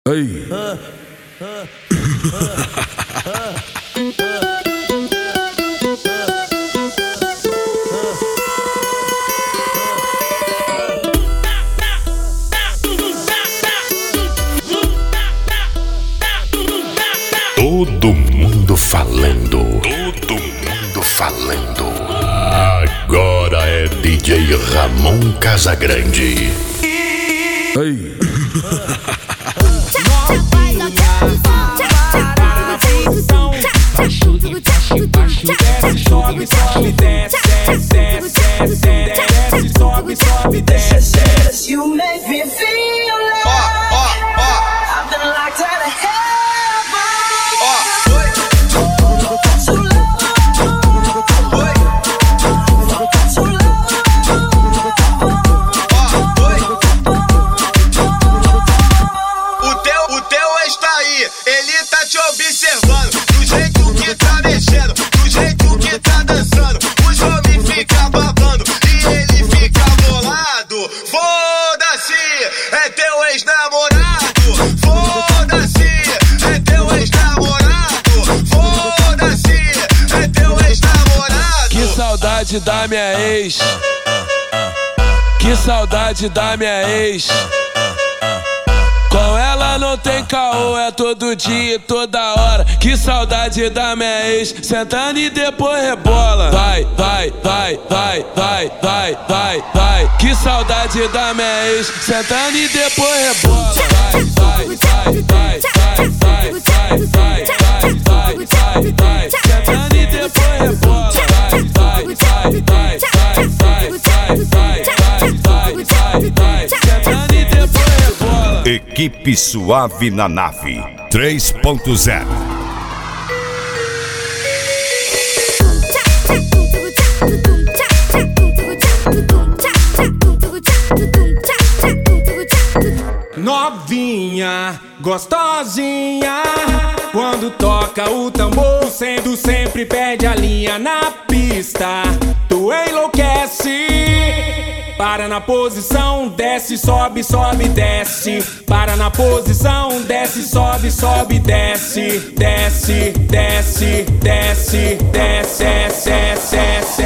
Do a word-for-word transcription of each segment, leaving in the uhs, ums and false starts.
Ei. Todo mundo falando, todo mundo falando. Agora é D J Ramon Casagrande. Ei. Sobe, sobe, desce, desce, desce, desce, sobe, sobe, desce. You make me feel like I've been locked out of heaven. So low, so low. O teu, o teu ex tá aí, ele tá te observando, do jeito que tá mexendo, do jeito que tá dançando. Os homens ficam babando e ele fica bolado. Foda-se, é teu ex-namorado. Foda-se, é teu ex-namorado. Foda-se, é teu ex-namorado. Que saudade da minha ex. Que saudade da minha ex. Com ela não tem caô, é todo dia e toda hora. Que saudade da minha ex, sentando e depois rebola. Vai, vai, vai, vai, vai, vai, vai, vai. Que saudade da minha ex, sentando e depois rebola. Vai, vai, vai, vai, vai, vai, vai, vai, vai, vai, vai. Sentando e depois rebola. Vai, vai, vai, vai, vai, vai, vai, vai, vai, vai, vai. Sentando e depois rebola. Equipe Suave na Nave três ponto zero. Novinha, gostosinha, quando toca o tambor, sendo sempre perde a linha na pista. Tu enlouquece. Para na posição, desce, sobe, sobe, desce. Para na posição, desce, sobe, sobe, desce. Desce, desce, desce, desce, desce, desce.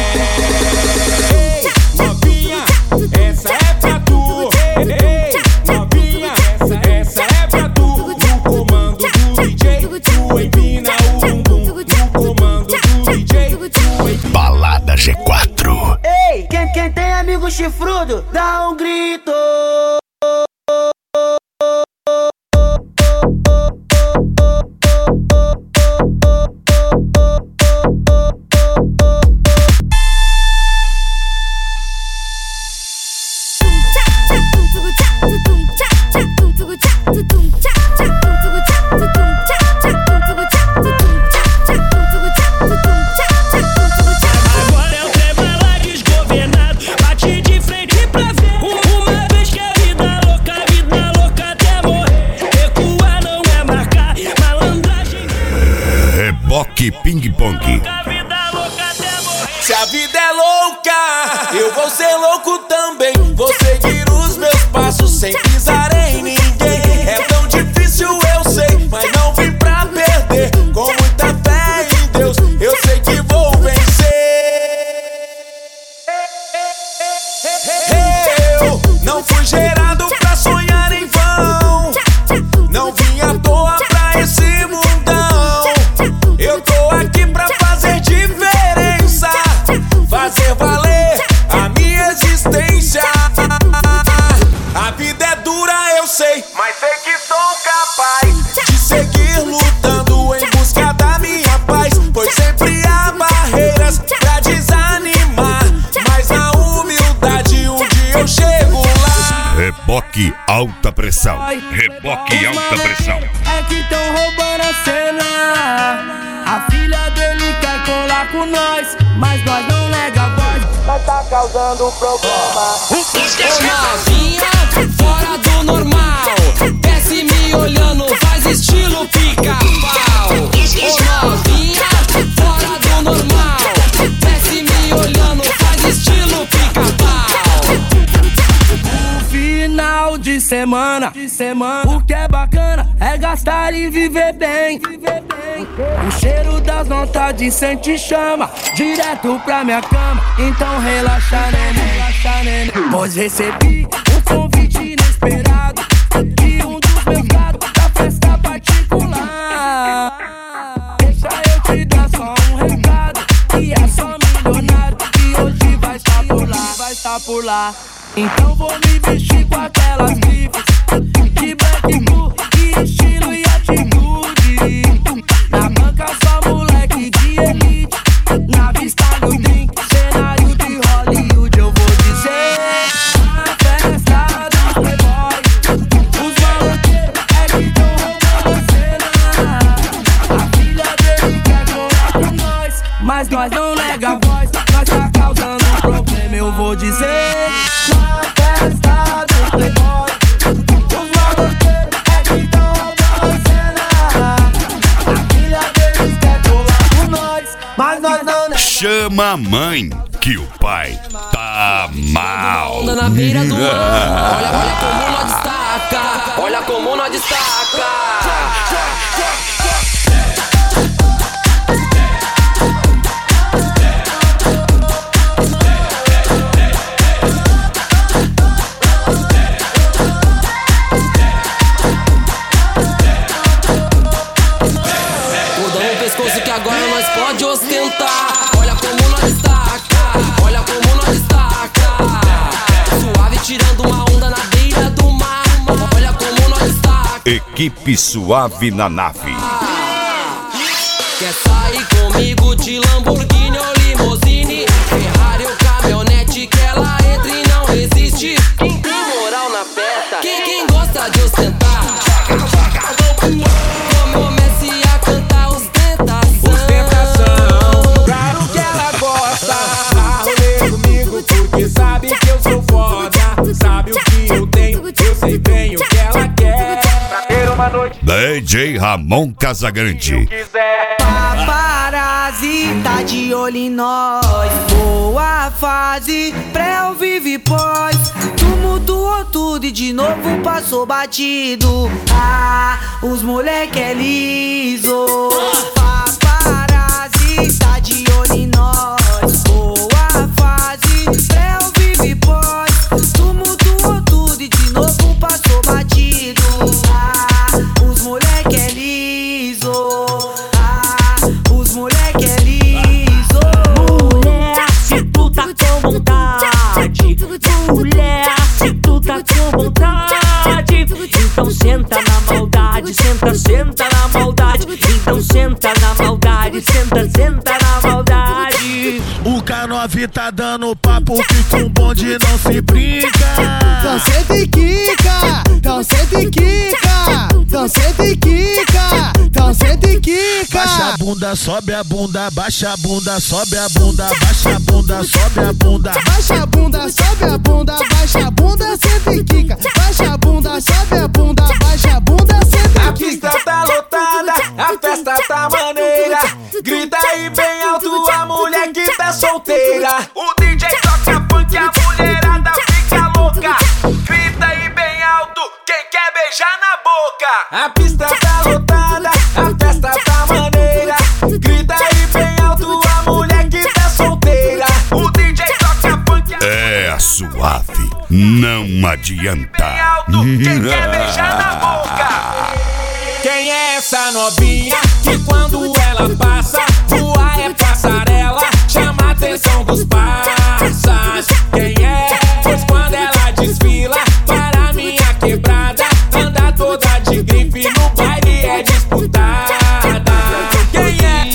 Ei, novinha, essa é pra tu. Ei, novinha, essa, essa é pra tu. No comando do D J, tu empina o bumbum. No comando do D J, tu empina. Balada G quatro. Ei, quem, quem tem amigo chifrudo, dá um grito. Reboque Ping Pong. Se a vida é louca, eu vou ser louco também. Vou seguir os meus passos sem pisar em ninguém. É tão difícil, eu sei, mas não vim pra perder. Com muita fé em Deus, eu sei que vou vencer. Eu não fui gerado pra sonhar em vão. Não vim à toa pra esse mundão. Eu tô aqui pra fazer diferença, fazer valer a minha existência. A vida é dura, eu sei, mas sei que sou capaz de seguir lutando em busca da minha paz. Pois sempre há barreiras pra desanimar, mas na humildade um dia eu chego lá. Reboque Alta Pressão. Reboque Alta Pressão. É que tão roubando a cena. A filha dele quer colar com nós, mas nós não nega a voz. Mas tá causando problema. Ô novinha, fora do normal, desce me olhando, faz estilo pica-pau. Ô novinha, fora do normal, desce me olhando, faz estilo pica-pau. O final de semana, de semana, o que é bacana. é gastar e viver bem. O cheiro das notas de sente chama direto pra minha cama. Então relaxa, neném, relaxa, neném. Pois recebi um convite inesperado de um dos meus gatos da festa particular. Deixa eu te dar só um recado, que é só milionário e hoje vai estar por lá, vai estar por lá. Então vou me vestir com aquelas grifes de black blue, de estilo e atitude. Na banca só moleque de elite, na vista do drink, cenário de Hollywood. Eu vou dizer, a festa dos playboys, os maloqueiros é que tão roubando a cena. A filha dele quer colar com nós, mas nós não nega a voz, nós tá causando um problema. Eu vou dizer, festa dos playboys, os maloqueiros é que tão roubando a cena. A filha deles quer colar com nós, mas nós não nega. Chama a mãe, que o pai tá mal. Onda na beira do mar. Olha, olha como nós destaca. Olha como nós destaca. Que agora nós pode ostentar. Olha como nós destaca, olha como nós destaca. Suave tirando uma onda na beira do mar. Olha como nós destaca. Equipe Suave na nave. Quer sair comigo de Lamborghini ou limousine, Ferrari ou caminhonete, que ela entra e não resiste. Quem tem moral na festa, quem, quem gosta de ostentar, comece a cantar os sabe que eu sou foda, sabe o que eu tenho, eu sei bem o que ela quer. Pra ter uma noite D J Ramon Casagrande. Paparazzi tá de olho em nós. Boa fase, pré ou vive pós. Tumultuou tudo e de novo passou batido. Ah, os moleque é liso. Paparazzi tá de olho em nós. Boa fase, pré ou vive pós. Tumultuou tudo e de novo passou batido. Ah, os moleque é liso. Ah, os moleque é liso. Mulher, se tu tá com vontade, mulher, se tu tá com vontade, então senta na maldade, senta, senta na maldade, então senta na maldade, senta, senta na maldade. O K nove tá dando papo que com bonde não se brinca. Então senta e quica, então senta e quica, então senta e quica, então senta e quica. Baixa a bunda, sobe a bunda, baixa a bunda, sobe a bunda, baixa a bunda, sobe a bunda. Baixa a bunda, sobe a bunda, baixa a bunda, senta e quica. Baixa a bunda, sobe a bunda, baixa a bunda, senta e A pista tá lotada, a festa tá maneira. Grita aí bem alto a mulher que tá solteira. O D J toca funk, a mulherada fica louca. Grita aí bem alto, quem quer beijar na boca. A pista tá lotada, a festa tá maneira. Grita aí bem alto a mulher que tá solteira. O D J toca funk, a É a Suave, não adianta. bem alto, quem quer beijar na boca. Quem é essa novinha que quando ela passa, rua é passarela, chama a atenção dos parças? Quem é? Pois quando ela desfila para minha quebrada, anda toda de grife, no baile é disputada. Quem é?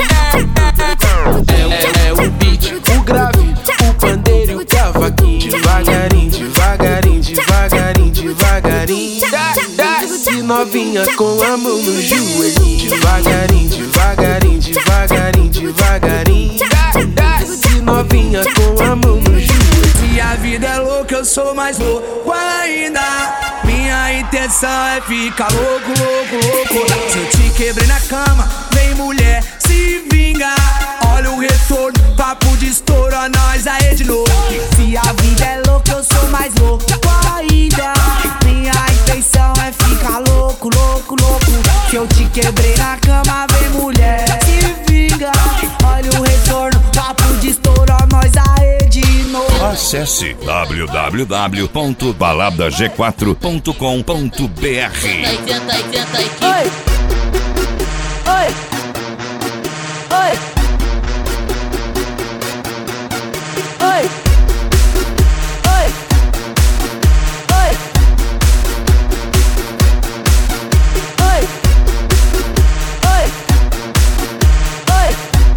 É, é, é o beat, o grave, o pandeiro e o cavaquinho. Devagarinho, devagarinho, devagarinho, devagarinho. Desce novinha com a mão no joelhinho. Devagarinho, devagarinho, devagarinho, devagarinho. Desce novinha com a mão no joelhinho. Se a vida é louca, eu sou mais louco ainda. Minha intenção é ficar louco, louco, louco. Se eu te quebrei na cama, vem mulher, se vinga. Olha o retorno, papo de estouro, nós aí de novo. Se a vida é louca, eu sou mais louco ainda. Minha intenção é ficar louco, louco, louco. que eu te quebrei na cama, vem mulher, se vinga. Olha o retorno, papo de estouro, nós aê de novo. Acesse w w w ponto balada g quatro ponto com ponto b r. Oi, oi, oi, oi, oi, oi, oi, oi, oi.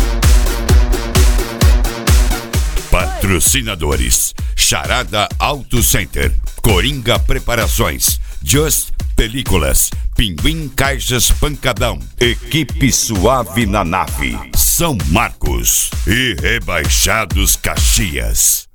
Patrocinadores: Charada Auto Center, Coringa Preparações, Just Películas, Pinguim Caixas Pancadão, Equipe Suave na Nave, São Marcos e Rebaixados Caxias.